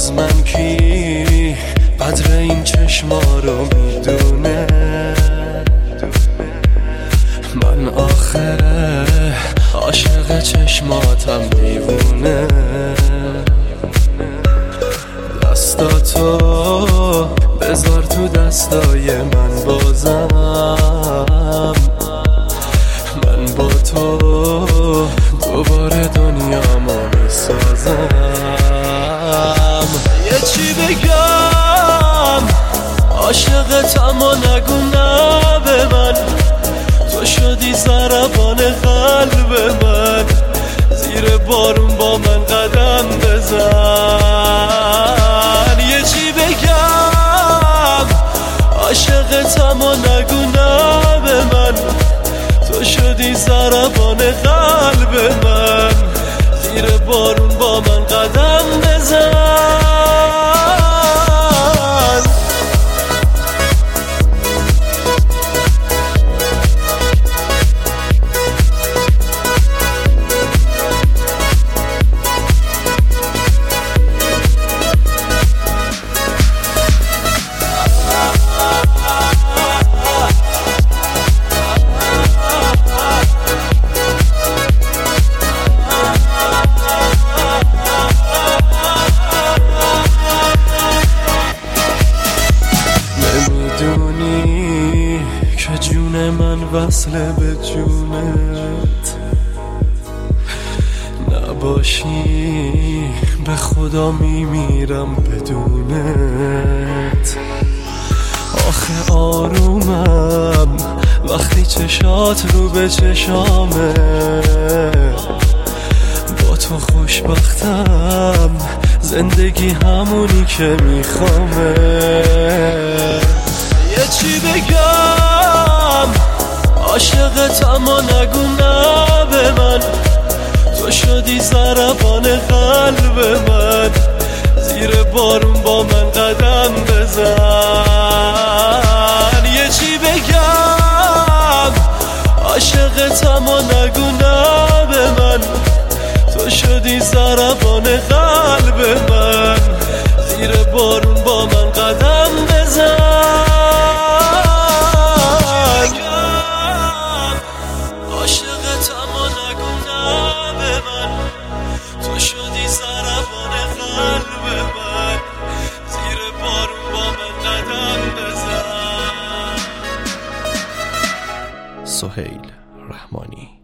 جز من کی قدر این چشما رو میدونه؟ من آخه عاشق چشماتم دیوونه. دستاتو بذار تو دستای من بازم، من با تو دوباره دنیامو میسازم. یه چی بگم عاشقتم و نگو نه به من، تو شدی ضربان قلب من، زیر بارون با من قدم بزن. یه چی بگم عاشقتم و نگو نه به من، تو شدی ضربان قلب من، زیر بارون با من قدم بزن. نمیدونی که جون من وصله به جونت، نباشی به خدا میمیرم بدونت. آخه آرومم وقتی چشات رو به چشامه، با تو خوشبختم زندگی همونی که میخوامه. یه چی بگم عاشقتم و نگو نه به من، تو شدی ضربان قلب من، زیر بارون با من قدم بزن. یه چی بگم عاشقتم و نگو نه به من، تو شدی ضربان قلب من، زیر بارون با من قدم بزن. عاشقتم و نگو نه به من، تو شدی ضربان قلب من، زیر بارون با من قدم بزن. سهیل رحمانی.